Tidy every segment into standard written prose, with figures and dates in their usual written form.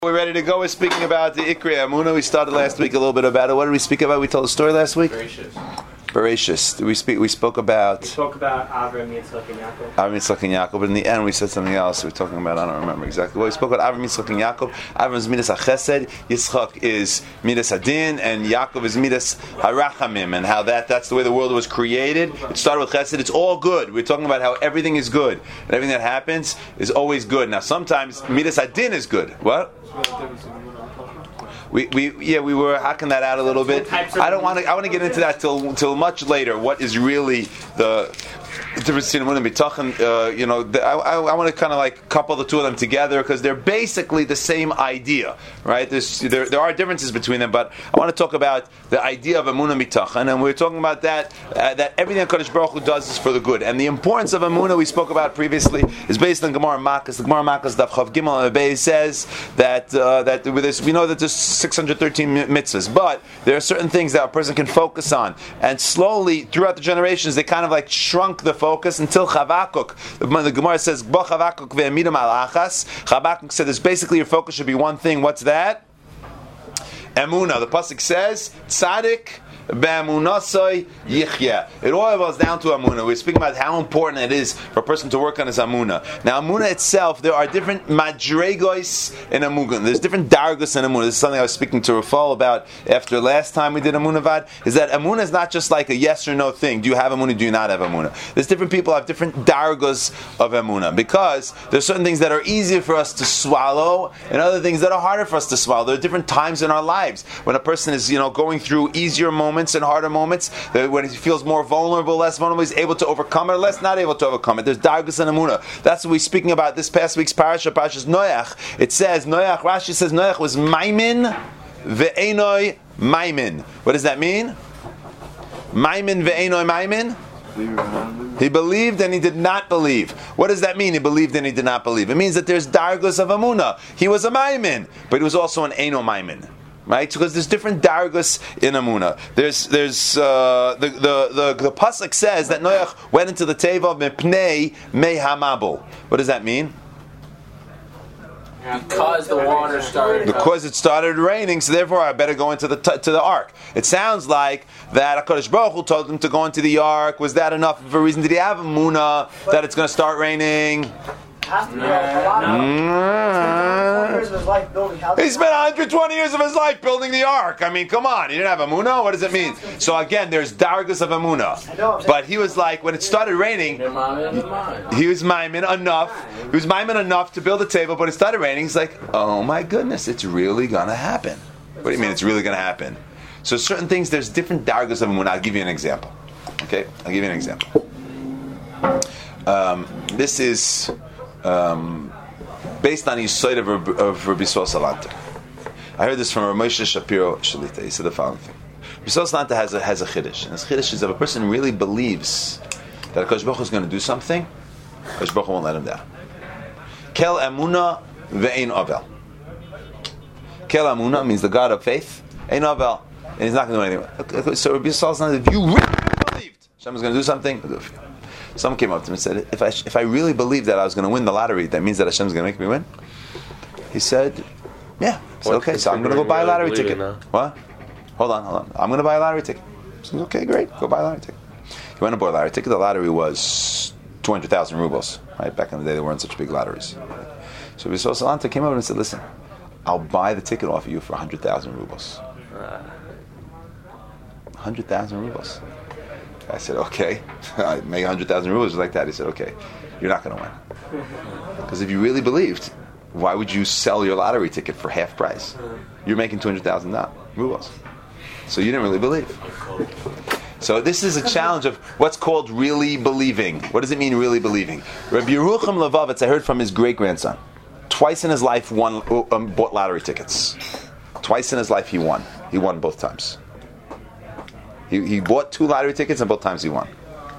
We're ready to go. We're speaking about the Ikrei Amuna. We started last week a little bit about it. What did we speak about? We told a story last week? Bereshis. We spoke about Avram, Yitzchak, and Yaakov. Avram, Yitzchak, and Yaakov. But in the end, we said something else. We were talking about, I don't remember exactly. Well, we spoke about Avram, Yitzchak, and Yaakov. Avram is Midas HaChesed, Yitzchak is Midas Hadin, and Yaakov is Midas HaRachamim, and how that's the way the world was created. It started with Chesed. It's all good. We're talking about how everything is good, and everything that happens is always good. Now, sometimes Midas Hadin is good. What? We were hacking that out a little bit. I want to get into that till much later. What is really the difference between Amunah and Bitachon? I want to kind of like couple the two of them together because they're basically the same idea, right? There are differences between them, but I want to talk about the idea of Amunah and Bitachon, and we're talking about that everything Kadosh Baruch Hu does is for the good, and the importance of Amunah we spoke about previously is based on Gemara Makkos. The Gemara Makkos Daf Chav Gimel and Abei says that with this we know that there's 613 mitzvahs, but there are certain things that a person can focus on, and slowly throughout the generations they kind of like shrunk the focus until Chavakuk. The Gemara says Bo Chavakuk ve'emidim al achas. Chavakuk said this basically your focus should be one thing. What's that? Emunah. The pasuk says Tzadik B'amunasai yichya. It all boils down to Amunah. We're speaking about how important it is for a person to work on his Amunah. Now, Amunah itself, there are different madregos in Amunah. There's different dargos in Amunah. This is something I was speaking to Rafal about after last time we did Amunah Vad, is that Amunah is not just like a yes or no thing. Do you have Amunah? Do you not have Amunah? There's different people have different dargos of Amunah because there's certain things that are easier for us to swallow and other things that are harder for us to swallow. There are different times in our lives when a person is, going through easier moments and harder moments, when he feels more vulnerable, less vulnerable, he's able to overcome it, or less not able to overcome it. There's dargos and Amunah. That's what we're speaking about this past week's Parashas Noach. It says, Rashi says Noach was Maimin ve'enoi Maimin. What does that mean? Maimin ve'enoi Maimin? He believed and he did not believe. What does that mean? He believed and he did not believe. It means that there's dargos of Amunah. He was a Maimin, but he was also an Eino Maimin. Right, because there's different dargos in Amunah. There's the pasuk says that Noach went into the teva mipnei mei hamabul. What does that mean? Because the water started. Because it started raining, so therefore I better go into to the ark. It sounds like that HaKadosh Baruch Hu told him to go into the ark. Was that enough of a reason? Did he have Amunah that it's going to start raining? He spent 120 years of his life building the ark. I mean, come on. He didn't have Amunah? What does it mean? So again, there's dargos of Amunah. But he was like, when it started raining, he was maimin enough. He was maimin enough to build a table, but it started raining. He's like, oh my goodness, it's really going to happen. What do you mean it's really going to happen? So certain things, there's different dargos of Amunah. I'll give you an example. Okay? I'll give you an example. This is based on Yisod of Rabbi Yisrael Salanter. I heard this from Rav Moshe Shapiro Shalita. He said the following thing. Rabbi Yisrael Salanter has a chiddush, and his chiddush is if a person really believes that HaKadosh Baruch Hu is going to do something, HaKadosh Baruch Hu won't let him down. Kel Emunah ve'ein Avel. Kel Emunah means the God of faith, ein Avel, and he's not going to do anything. So Rabbi Yisrael Salanter, if you really believed Hashem is going to do something, he'll do it for you. Someone came up to him and said, if I really believed that I was going to win the lottery, that means that Hashem is going to make me win? He said, yeah. I said, okay, so I'm going to go buy a lottery ticket. What? Hold on. I'm going to buy a lottery ticket. He said, okay, great. Go buy a lottery ticket. He went and bought a lottery ticket. The lottery was 200,000 rubles. Right? Back in the day, there weren't such big lotteries. So Yisrael Salanter came over and said, listen, I'll buy the ticket off of you for 100,000 rubles. 100,000 rubles. I said, okay. I make 100,000 rubles like that. He said, okay, you're not going to win. Because if you really believed, why would you sell your lottery ticket for half price? You're making 200,000 rubles. So you didn't really believe. So this is a challenge of what's called really believing. What does it mean, really believing? Rabbi Yerucham Levavitz, I heard from his great-grandson. Twice in his life bought lottery tickets. Twice in his life he won. He won both times. He bought 2 lottery tickets and both times he won.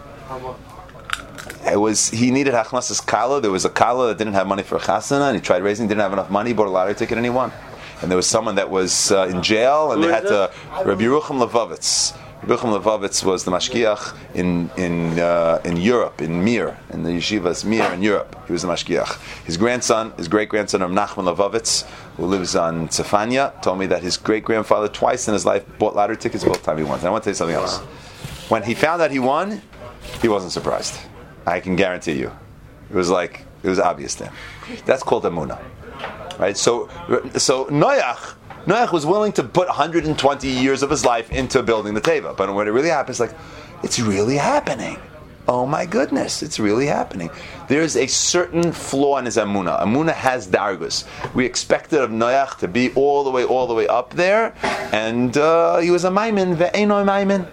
He needed Hachnasas Kala. There was a Kala that didn't have money for a Chasana, and he tried raising, didn't have enough money, he bought a lottery ticket and he won. And there was someone that was in jail, and they had to, Rabbi Yerucham Levavitz, Bicham Levovitz was the mashgiach in Europe, in Mir, in the yeshivas Mir in Europe. He was the mashgiach. His great-grandson of Nachman Levovitz, who lives on Tzefania, told me that his great-grandfather twice in his life bought lottery tickets both time he won. And I want to tell you something else. When he found out he won, he wasn't surprised. I can guarantee you. It was obvious to him. That's called emunah. Right? So Noach was willing to put 120 years of his life into building the Teva. But when it really happens, it's really happening. Oh my goodness, it's really happening. There's a certain flaw in his emunah. Emunah has dargus. We expected of Noach to be all the way up there, and he was a maimin, ve'eno maimin.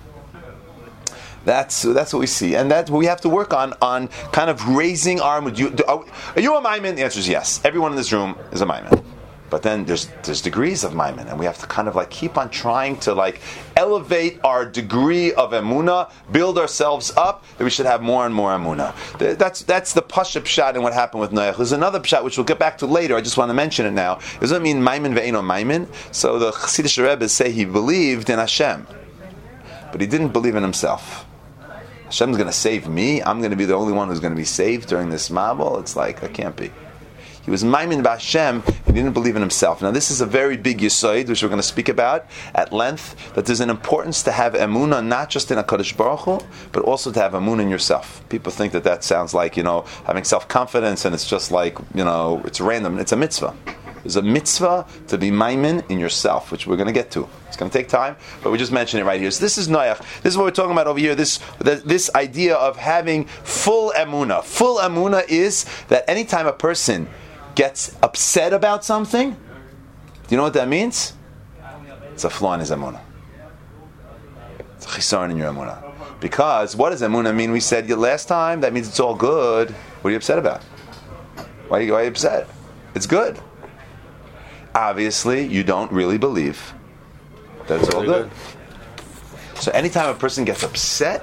That's what we see, and that we have to work on kind of raising our. Are you a maimin? The answer is yes. Everyone in this room is a maimin. But then there's degrees of maimin, and we have to kind of keep on trying to elevate our degree of emuna, build ourselves up. That we should have more and more emuna. That's the pashup pshat in what happened with Noach. There's another pshat which we'll get back to later. I just want to mention it now. It doesn't mean maimin ve'eno maimin. So the Chassidish Rebbe say he believed in Hashem, but he didn't believe in himself. Hashem's going to save me. I'm going to be the only one who's going to be saved during this mabul. It's that can't be. He was maimin b'Hashem. He didn't believe in himself. Now, this is a very big yesod, which we're going to speak about at length. That there's an importance to have emunah not just in HaKadosh Baruch Hu, but also to have emunah in yourself. People think that sounds like having self-confidence, and it's just it's random. It's a mitzvah. There's a mitzvah to be maimin in yourself, which we're going to get to. It's going to take time, but we just mention it right here. So this is Noach. This is what we're talking about over here. This idea of having full emunah. Full emunah is that anytime a person gets upset about something, do you know what that means? It's a flaw in his emunah. It's a chisaron in your emunah. Because what does emunah mean? We said last time, that means it's all good. What are you upset about? Why are you upset? It's good. Obviously, you don't really believe that it's all good. So anytime a person gets upset,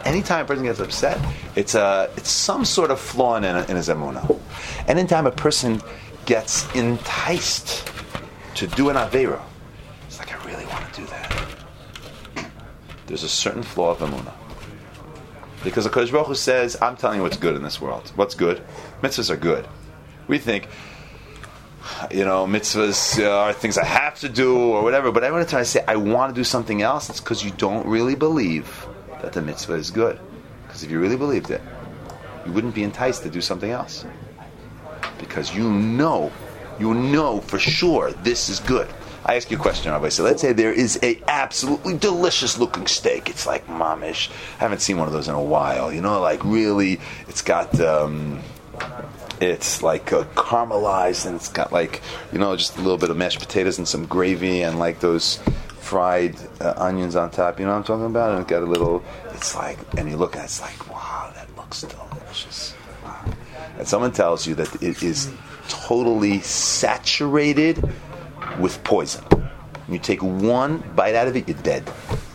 it's some sort of flaw in his emunah. Anytime a person gets enticed to do an aveira, it's I really want to do that. There's a certain flaw of emunah. Because the HaKadosh Baruch Hu says, I'm telling you what's good in this world. What's good? Mitzvahs are good. We think, mitzvahs are things I have to do or whatever, but I want to try to say I want to do something else. It's because you don't really believe that the mitzvah is good. Because if you really believed it, you wouldn't be enticed to do something else. Because you know for sure this is good. I ask you a question, Rabbi. So let's say there is a absolutely delicious looking steak. It's like mamish. I haven't seen one of those in a while. Really, it's got it's caramelized, and it's got just a little bit of mashed potatoes and some gravy and those fried onions on top. You know what I'm talking about? And it got a little. And you look at it, it's wow, that looks delicious. Wow. And someone tells you that it is totally saturated with poison. You take one bite out of it, you're dead.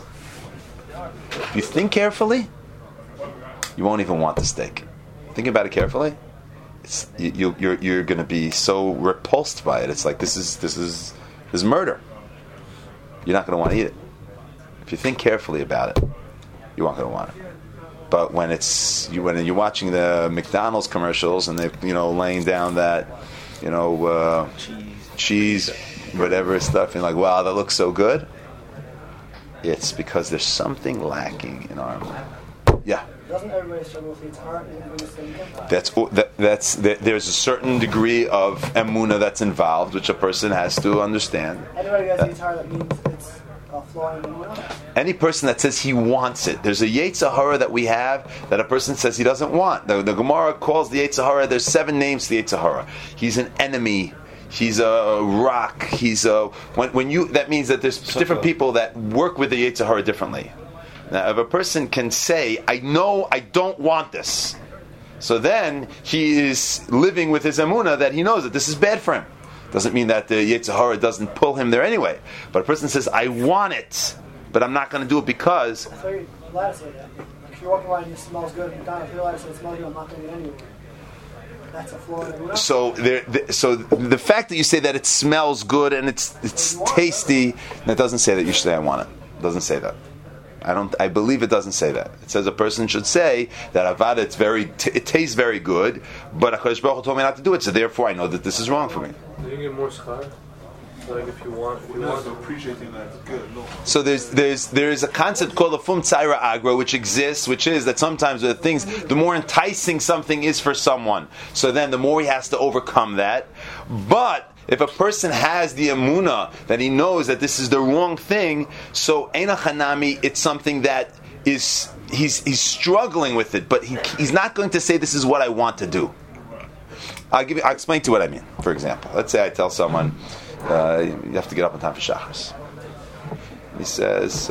If you think carefully, you won't even want the steak. Think about it carefully. You're going to be so repulsed by it. It's this is murder. You're not going to want to eat it. If you think carefully about it, you aren't going to want it. But when you're watching the McDonald's commercials and they're laying down that cheese, whatever stuff, and wow, that looks so good. It's because there's something lacking in our mind. Yeah. Doesn't everybody struggle with Yitzhar? There's a certain degree of emunah that's involved, which a person has to understand. Anybody gets Yitzhar, that means it's a flaw in emunah? Any person that says he wants it, there's a Yetzer Hara that we have that a person says he doesn't want. The Gemara calls the Yetzer Hara. There's 7 names to the Yetzer Hara. He's an enemy. He's a rock. He's a that means that there's different people that work with the Yetzer Hara differently. Now, if a person can say, I know I don't want this, so then he is living with his emunah that he knows that this is bad for him. Doesn't mean that the Yetzer Hara doesn't pull him there anyway. But a person says, I want it, but I'm not going to do it because... So you're allowed to say that. If you're walking around and it smells good, if you're allowed to say it smells good, I'm not going to do it anyway. That's a flaw in emunah. So the fact that you say that it smells good and it's tasty, that doesn't say that you should say I want it. It doesn't say that. I believe it doesn't say that. It says a person should say that avada, it tastes very good, but HaKadosh Baruch Hu told me not to do it, so therefore I know that this is wrong for me. Do you get more schar? Like if you want to appreciate things that's good. No. So there's a concept called the fum tzaira agra, which exists, which is that sometimes the things, the more enticing something is for someone, so then the more he has to overcome that. But if a person has the emunah that he knows that this is the wrong thing, so eina chanami, it's something that is he's struggling with it, but he's not going to say this is what I want to do. I'll explain to you what I mean. For example, let's say I tell someone, you have to get up on time for Shachris. He says,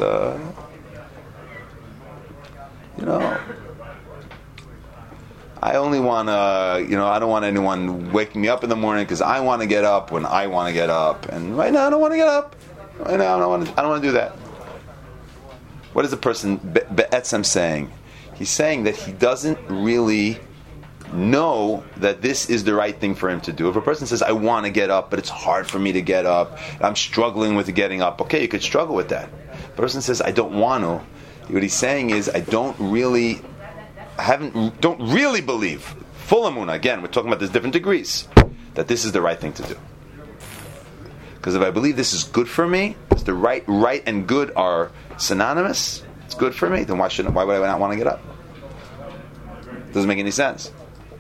I only want to, I don't want anyone waking me up in the morning because I want to get up when I want to get up. And right now I don't want to get up. Right now I don't want to do that. What is the person Be'etzem saying? He's saying that he doesn't really know that this is the right thing for him to do. If a person says, I want to get up, but it's hard for me to get up, I'm struggling with getting up, okay, you could struggle with that. If a person says, I don't want to, what he's saying is, I don't really believe, full emunah, again, we're talking about these different degrees, that this is the right thing to do. Because if I believe this is good for me, if the right and good are synonymous, it's good for me, then why would I not want to get up? Doesn't make any sense.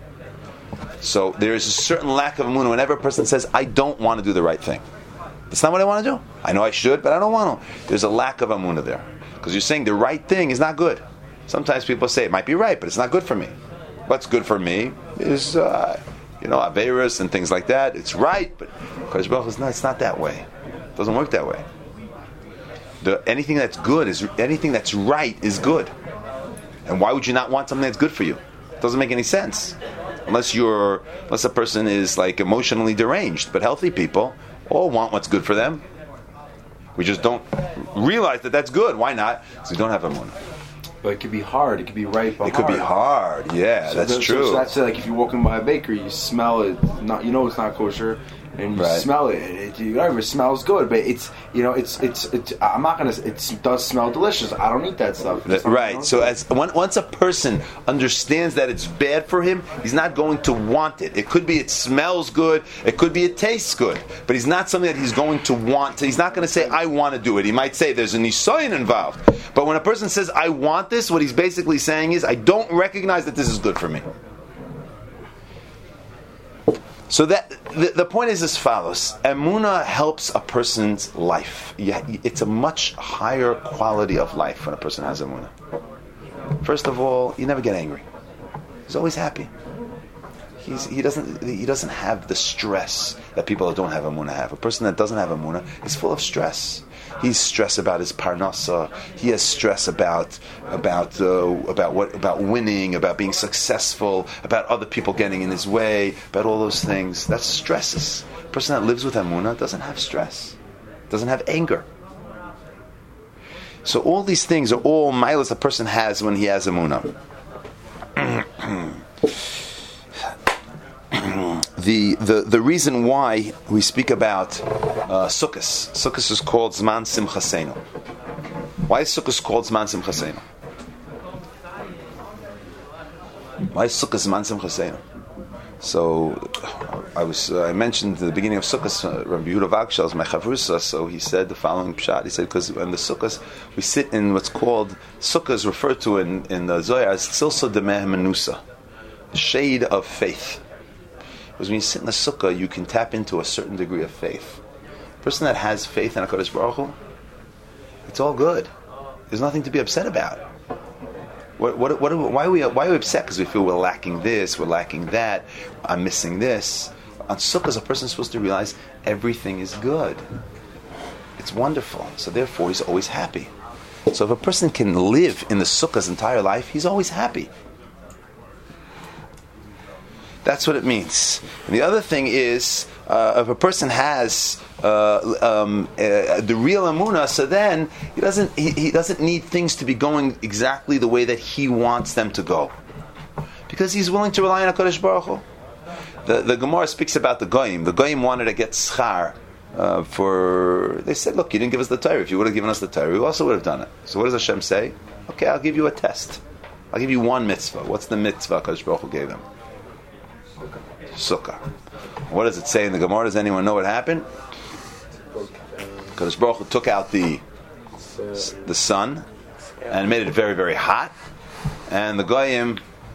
So there is a certain lack of emunah whenever a person says, I don't want to do the right thing. That's not what I want to do. I know I should, but I don't want to. There's a lack of emunah there. Because you're saying the right thing is not good. Sometimes people say, it might be right, but it's not good for me. What's good for me is, Averis and things like that. It's right, but Kodesh Baruch Hu, it's not that way. It doesn't work that way. Anything that's good anything that's right is good. And why would you not want something that's good for you? It doesn't make any sense. Unless a person is like emotionally deranged. But healthy people all want what's good for them. We just don't realize that that's good. Why not? Because we don't have emunah. But it could be hard. It could be right, but it could be hard. Yeah, that's true. So that's like if you're walking by a bakery, you smell it. It's not kosher, and you smell it. It smells good, but it's I'm not gonna. It does smell delicious. I don't eat that stuff. Right. So once a person understands that it's bad for him, he's not going to want it. It could be it smells good. It could be it tastes good, but he's not something that he's going to want to. He's not going to say I want to do it. He might say there's an nisayon involved. But when a person says I want this, what he's basically saying is I don't recognize that this is good for me. So that the point is as follows: emunah helps a person's life. It's a much higher quality of life when a person has emunah. First of all, you never get angry. He's always happy. He doesn't have the stress that people that don't have emunah have. A person that doesn't have emunah is full of stress. He's stressed about his parnasa. He has stress about winning, about being successful, about other people getting in his way, about all those things. That's stresses. A person that lives with emunah doesn't have stress, doesn't have anger. So all these things are all milas a person has when he has emunah. The reason why we speak about Sukkos is called Zman Simchasenu. Why is Sukkos called Zman Simchasenu? Why is Sukkos Zman Simchasenu? So I mentioned at the beginning of Sukkos, Rabbi Yehuda Vagshal is my chavrusa, so he said the following pshat. He said because in the Sukkos we sit in what's called Sukkos referred to in the Zohar as Tzilsa Demeh Menusa, the shade of faith. Because when you sit in the sukkah, you can tap into a certain degree of faith. A person that has faith in HaKadosh Baruch Hu, it's all good. There's nothing to be upset about. Why are we upset? Because we feel we're lacking this, we're lacking that, I'm missing this. On sukkahs, a person is supposed to realize everything is good. It's wonderful. So therefore, he's always happy. So if a person can live in the sukkah his entire life, he's always happy. That's what it means. And the other thing is, if a person has the real emunah, so then he doesn't need things to be going exactly the way that he wants them to go, because he's willing to rely on HaKadosh Baruch Hu. The Gemara speaks about the goyim. The goyim wanted to get schar They said, look, you didn't give us the Torah. If you would have given us the Torah, we also would have done it. So what does Hashem say? Okay, I'll give you a test. I'll give you one mitzvah. What's the mitzvah Kadosh Baruch Hu gave them? Sukkah. What does it say in the Gemara? Does anyone know what happened? Kadosh Baruch Hu took out the sun and made it very, very hot. And the Goyim,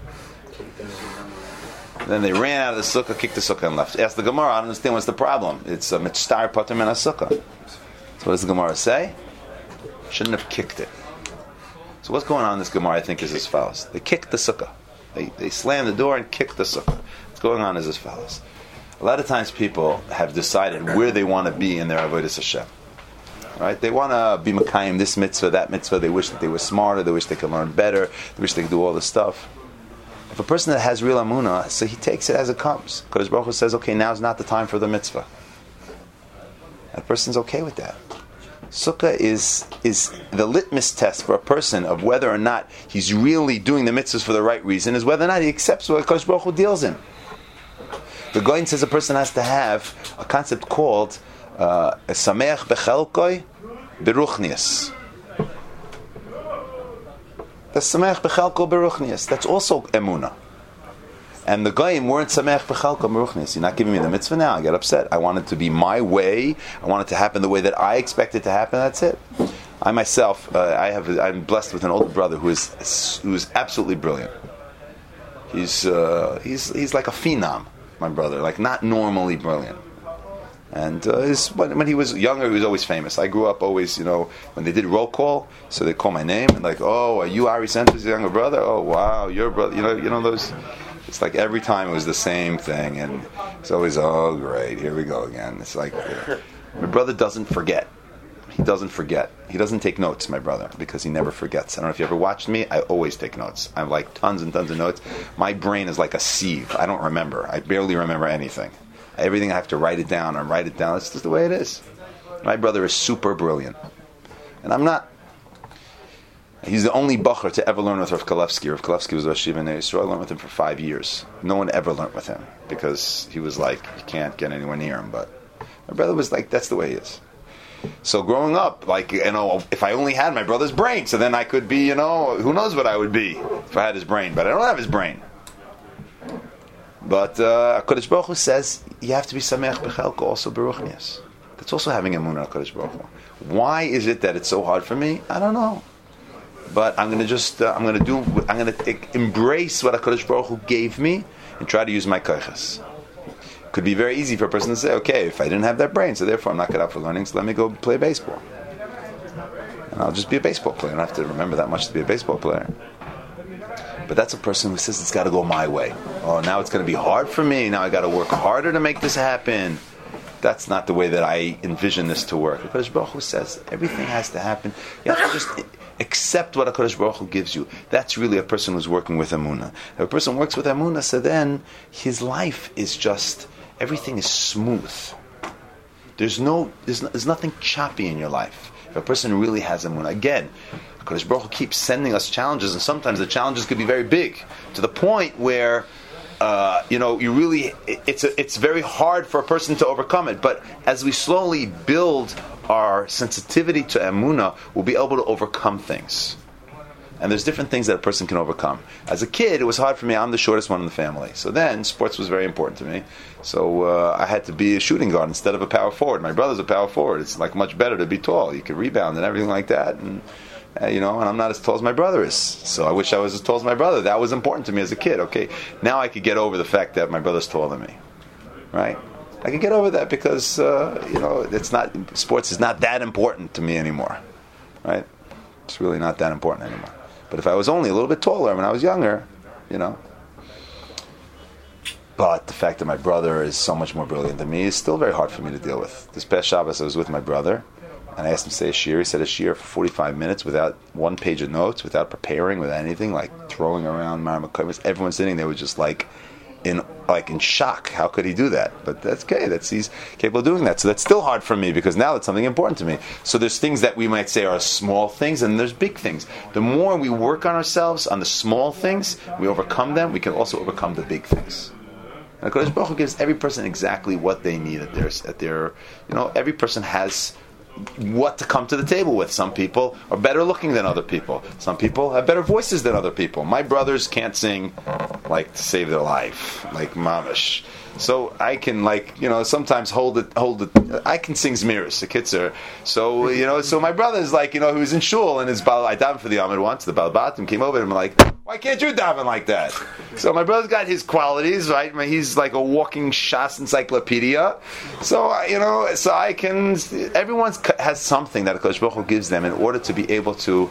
then they ran out of the sukkah, kicked the sukkah and left. Asked the Gemara, I don't understand what's the problem. It's a mitzvah pater min sukkah. So what does the Gemara say? Shouldn't have kicked it. So what's going on in this Gemara, I think, is as follows. They kicked the sukkah. They slammed the door and kicked the sukkah. What's going on is as follows. A lot of times people have decided where they want to be in their avodas Hashem. Right? They want to be Mekayim, this mitzvah, that mitzvah. They wish that they were smarter. They wish they could learn better. They wish they could do all this stuff. If a person that has real amunah, so he takes it as it comes. Kadosh Baruch Hu says, okay, now's not the time for the mitzvah. That person's okay with that. Sukkah is the litmus test for a person of whether or not he's really doing the mitzvahs for the right reason, is whether or not he accepts what Kadosh Baruch Hu deals in. The Goyin says a person has to have a concept called Sameach Bechelkoi Beruchnias. That's Sameach Bechelko Beruchnias. That's also Emunah. And the Goyim weren't Sameach Bechelko Beruchnias. You're not giving me the mitzvah now. I get upset. I want it to be my way. I want it to happen the way that I expect it to happen. That's it. I myself, I'm blessed with an older brother who is absolutely brilliant. He's like a phenom, my brother. Like not normally brilliant. And when he was younger, he was always famous. I grew up always, when they did roll call, so they call my name and like, oh, are you Ari Sender's younger brother? Oh, wow, your brother. You know those. It's like every time it was the same thing, and it's always, oh, great, here we go again. It's like my brother doesn't forget. He doesn't forget. He doesn't take notes, my brother, because he never forgets. I don't know if you ever watched me. I always take notes. I have like tons and tons of notes. My brain is like a sieve. I don't remember. I barely remember anything. Everything I have to write it down and write it down. It's just the way it is. My brother is super brilliant. And I'm not. He's the only bacher to ever learn with Rav Kalevsky. Rav Kalevsky was Rosh Yeshiva in Yisrael. I learned with him for 5 years. No one ever learned with him because he was like, you can't get anywhere near him. But my brother was like, that's the way he is. So growing up, like, if I only had my brother's brain, so then I could be, who knows what I would be if I had his brain. But I don't have his brain. But Kadosh Baruch Hu says you have to be Sameach Bechelko also Beruchnias. That's also having emunah Kadosh Baruch Hu. Why is it that it's so hard for me? I don't know. But I'm going to embrace what Kadosh Baruch Hu gave me and try to use my koiches. Could be very easy for a person to say, okay, if I didn't have that brain, so therefore I'm not good up for learning, so let me go play baseball. And I'll just be a baseball player. I don't have to remember that much to be a baseball player. But that's a person who says it's got to go my way. Oh, now it's going to be hard for me. Now I got to work harder to make this happen. That's not the way that I envision this to work. HaKadosh Baruch Hu says everything has to happen. You have to just accept what HaKadosh Baruch Hu gives you. That's really a person who's working with Emunah. If a person works with Emunah, so then his life is just, everything is smooth. There's nothing choppy in your life. If a person really has Emunah, again, HaKadosh Baruch Hu keeps sending us challenges, and sometimes the challenges could be very big, to the point where it's very hard for a person to overcome it. But as we slowly build our sensitivity to Emunah, we'll be able to overcome things. And there's different things that a person can overcome. As a kid, it was hard for me. I'm the shortest one in the family. So then, sports was very important to me. So I had to be a shooting guard instead of a power forward. My brother's a power forward. It's like much better to be tall. You can rebound and everything like that. And and I'm not as tall as my brother is. So I wish I was as tall as my brother. That was important to me as a kid. Okay, now I could get over the fact that my brother's taller than me. Right? I can get over that because it's not, sports is not that important to me anymore. Right? It's really not that important anymore. But if I was only a little bit taller when I was younger, But the fact that my brother is so much more brilliant than me is still very hard for me to deal with. This past Shabbos, I was with my brother, and I asked him to say a shir. He said a shir for 45 minutes without one page of notes, without preparing, without anything, like throwing around Maramakomis. Everyone sitting there was just like in shock. How could he do that? But that's okay. He's capable of doing that. So that's still hard for me because now it's something important to me. So there's things that we might say are small things, and there's big things. The more we work on ourselves, on the small things, we overcome them, we can also overcome the big things. And HaKadosh Baruch Hu gives every person exactly what they need at their every person has what to come to the table with. Some people are better looking than other people. Some people have better voices than other people. My brothers can't sing like to save their life, like mamish. So I can sometimes hold it. I can sing Zmiris, the Kitzer. So so my brother's he was in shul and I davened for the Amid once. The Balbatim came over and I'm like, why can't you daven like that? So my brother's got his qualities, right? He's like a walking Shas encyclopedia. So I can. Everyone has something that HaKadosh Baruch Hu gives them in order to be able to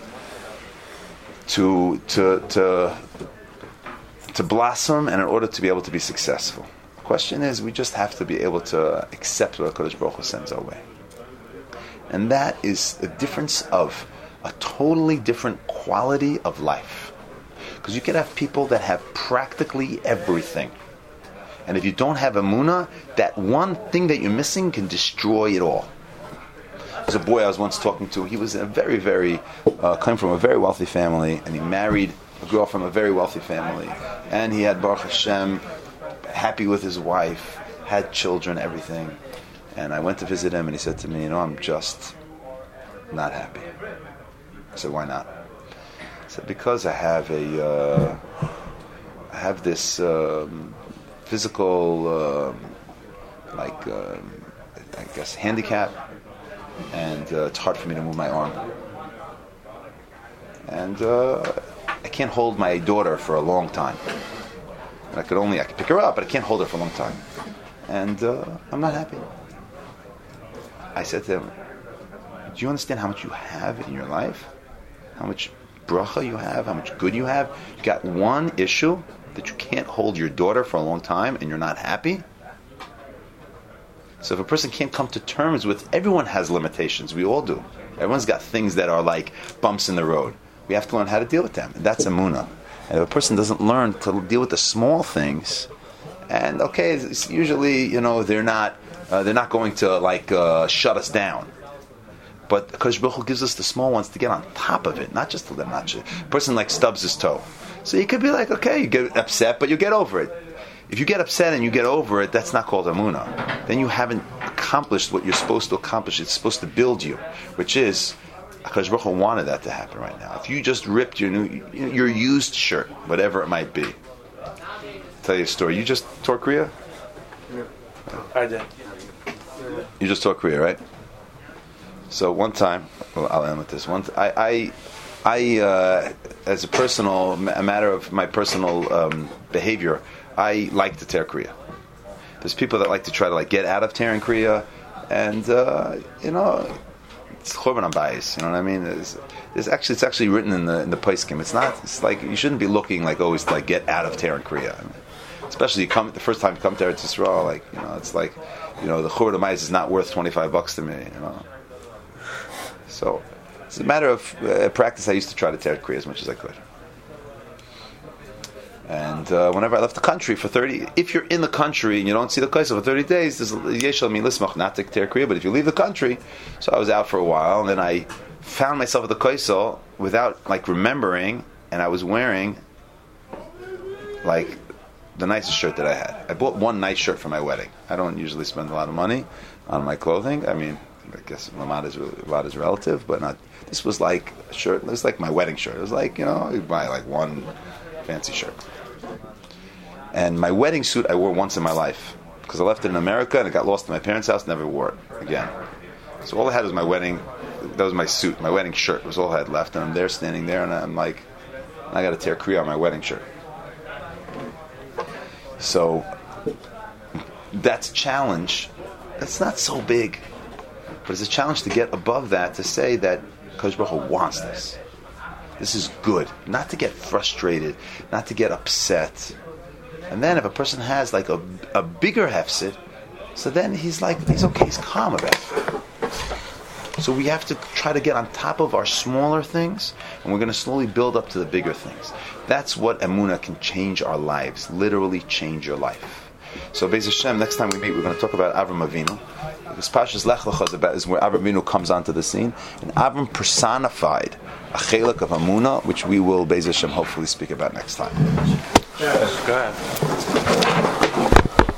blossom and in order to be able to be successful. The question is, we just have to be able to accept what HaKadosh Baruch Hu sends our way. And that is a difference of a totally different quality of life. Because you can have people that have practically everything. And if you don't have emunah, that one thing that you're missing can destroy it all. There's a boy I was once talking to. He was a very, very, came from a very wealthy family, and he married a girl from a very wealthy family. And he had, Baruch Hashem, happy with his wife, had children, everything. And I went to visit him, and he said to me, I'm just not happy. I said, why not? He said, because I have this physical, I guess, handicap, and it's hard for me to move my arm. And I can't hold my daughter for a long time. And I could pick her up, but I can't hold her for a long time. And I'm not happy. I said to him, do you understand how much you have in your life? How much bracha you have? How much good you have? You got one issue that you can't hold your daughter for a long time and you're not happy? So if a person can't come to terms with, everyone has limitations. We all do. Everyone's got things that are like bumps in the road. We have to learn how to deal with them. And that's emunah. And if a person doesn't learn to deal with the small things, and it's usually, they're not going to shut us down. But HaKadosh Baruch Hu gives us the small ones to get on top of it, not just to let a person stubs his toe. So you could be like, okay, you get upset, but you get over it. If you get upset and you get over it, that's not called emunah. Then you haven't accomplished what you're supposed to accomplish. It's supposed to build you, which is, HaKadosh Baruch Hu wanted that to happen right now. If you just ripped your used shirt, whatever it might be. I'll tell you a story. You just tore Kriya? Yeah. I did. You just tore Kriya, right? So one time, I'll end with this. I as a matter of my personal behavior, I like to tear Kriya. There's people that like to try to get out of tearing Kriya, and it's churban bayis. You know what I mean? It's actually written in the poskim. It's like you shouldn't be looking always to get out of tearing Kriya. I mean, especially the first time you come to Eretz Yisrael, it's like the churban bayis is not worth $25 to me. So it's a matter of practice. I used to try to tear Kriya as much as I could. And whenever I left the country for 30, if you're in the country and you don't see the kaisel for 30 days, there's yeshal min lismach not to tear Kriya. But if you leave the country, so I was out for a while, and then I found myself at the kaisel without remembering, and I was wearing the nicest shirt that I had. I bought one nice shirt for my wedding. I don't usually spend a lot of money on my clothing. I mean, I guess Lamad is relative, but not. This was a shirt. It was like my wedding shirt. It was you buy one fancy shirt. And my wedding suit I wore once in my life because I left it in America and it got lost in my parents' house. Never wore it again. So all I had was my wedding. That was my suit. My wedding shirt was all I had left. And I'm there, standing there, and I'm like, I got to tear Kriya on my wedding shirt. So that's a challenge. It's not so big, but it's a challenge to get above that, to say that HaKadosh Baruch Hu wants this. This is good. Not to get frustrated, not to get upset. And then if a person has a bigger hefset, so then he's okay, he's calm about it. So we have to try to get on top of our smaller things, and we're going to slowly build up to the bigger things. That's what emunah can change our lives, literally change your life. So Be'ez Hashem, next time we meet, we're going to talk about Avram Avinu. This Parshas Lech Lecha is where Avram Avinu comes onto the scene, and Avram personified a chelik of emunah, which we will Be'ez Hashem hopefully speak about next time. Yes, go ahead.